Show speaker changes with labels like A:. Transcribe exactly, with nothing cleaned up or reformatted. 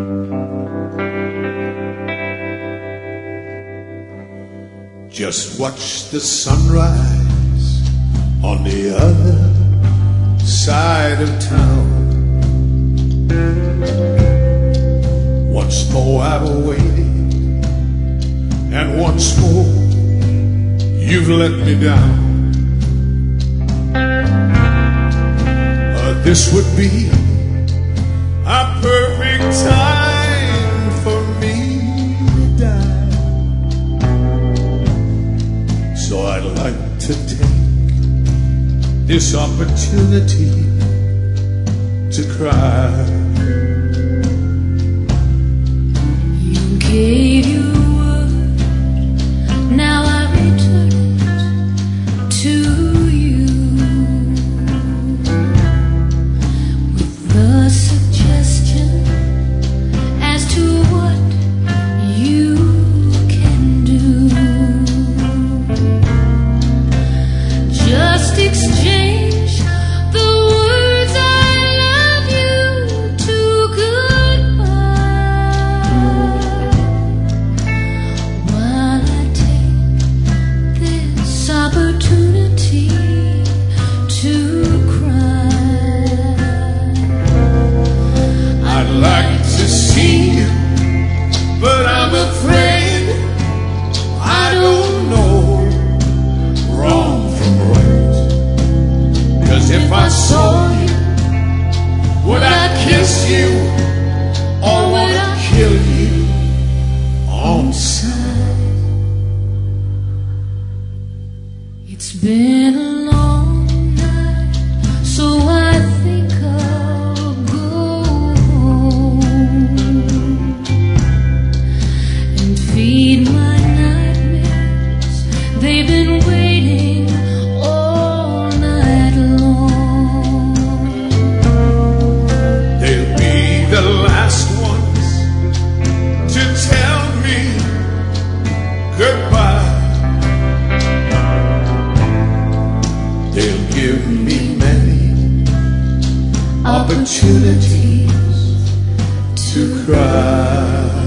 A: Just watch the sunrise on the other side of town. Once more I've waited, and once more you've let me down. Uh, this would be a perfect time for me to die. So I'd like to take this opportunity to cry.
B: You gave your word, now I return it to you with the suggestion as to what you can do. Just exchange the words I love you to goodbye, while I take this opportunity to cry.
A: I'd like to see you, but I'm afraid I don't know wrong from right. 'Cause if I saw you, would I kiss you or would I kill you on sight?
B: It's been a long night, so I think I'll go home and feed my nightmares. They've been waiting all night long.
A: They'll be the last ones to tell me goodbye. They'll give me many opportunities to cry.